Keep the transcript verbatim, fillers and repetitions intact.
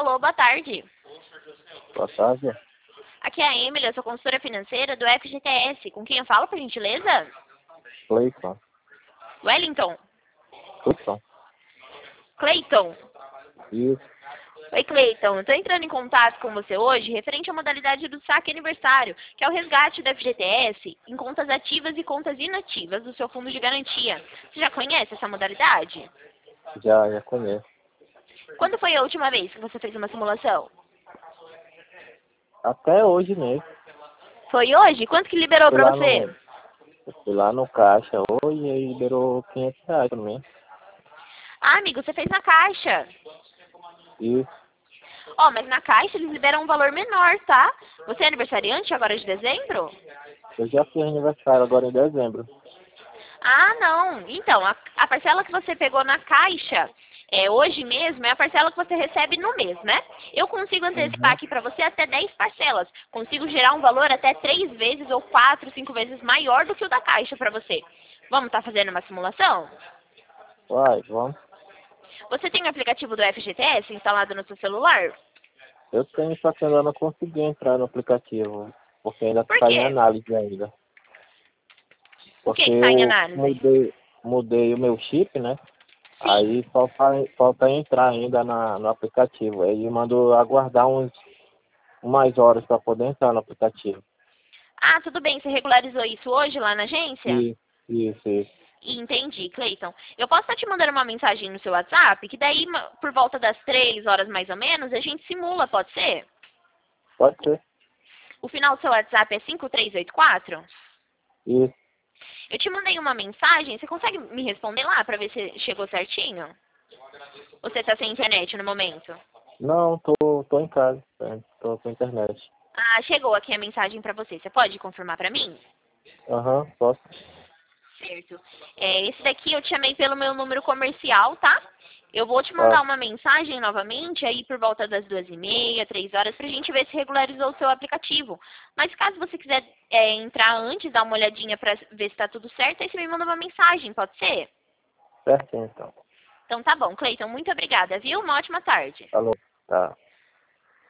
Alô, boa tarde. Boa tarde. Aqui é a Emily, eu sou consultora financeira do F G T S. Com quem eu falo, por gentileza? Cleiton. Wellington? Cleiton. Cleiton? Isso. Oi, Cleiton. Estou entrando em contato com você hoje referente à modalidade do saque aniversário, que é o resgate do F G T S em contas ativas e contas inativas do seu fundo de garantia. Você já conhece essa modalidade? Já, já conheço. Quando foi a última vez que você fez uma simulação? Até hoje mesmo. Foi hoje? Quanto que liberou Fui para lá você? no, fui lá no caixa hoje e aí liberou quinhentos reais pra mim. Ah, amigo, você fez na Caixa. Isso. Ó, mas na Caixa eles liberam um valor menor, tá? Você é aniversariante agora de dezembro? Eu já fiz aniversário agora em dezembro. Ah, não. Então, a, a parcela que você pegou na Caixa, é, hoje mesmo, é a parcela que você recebe no mês, né? Eu consigo antecipar Uhum. aqui para você até dez parcelas. Consigo gerar um valor até três vezes ou quatro, cinco vezes maior do que o da Caixa para você. Vamos estar fazendo uma simulação? Vai, vamos. Você tem o aplicativo do F G T S instalado no seu celular? Eu tenho, só que ainda não consegui entrar no aplicativo. Porque ainda Por está em quê? análise ainda. O que Porque está em eu análise? mudei, mudei o meu chip, né? Sim. Aí falta, falta entrar ainda na, no aplicativo. Ele mandou aguardar uns mais horas para poder entrar no aplicativo. Ah, tudo bem. Você regularizou isso hoje lá na agência? Isso, isso, isso. Entendi, Cleiton. Eu posso estar te mandando uma mensagem no seu WhatsApp, que daí, ma- por volta das três horas mais ou menos, a gente simula, pode ser? Pode ser. O final do seu WhatsApp é cinco três oito quatro? Isso. Eu te mandei uma mensagem, você consegue me responder lá para ver se chegou certinho? Ou você está sem internet no momento? Não, tô, tô em casa. é, Tô com internet. Ah, chegou aqui a mensagem para você. Você pode confirmar para mim? Aham, posso. Certo. É, esse daqui eu te chamei pelo meu número comercial, tá? Eu vou te mandar Tá. uma mensagem novamente aí por volta das duas e meia, três horas, pra gente ver se regularizou o seu aplicativo. Mas caso você quiser é, entrar antes, dar uma olhadinha pra ver se tá tudo certo, aí você me manda uma mensagem, pode ser? Certinho, então. Então tá bom, Cleiton, muito obrigada, viu? Uma ótima tarde. Falou. Tá.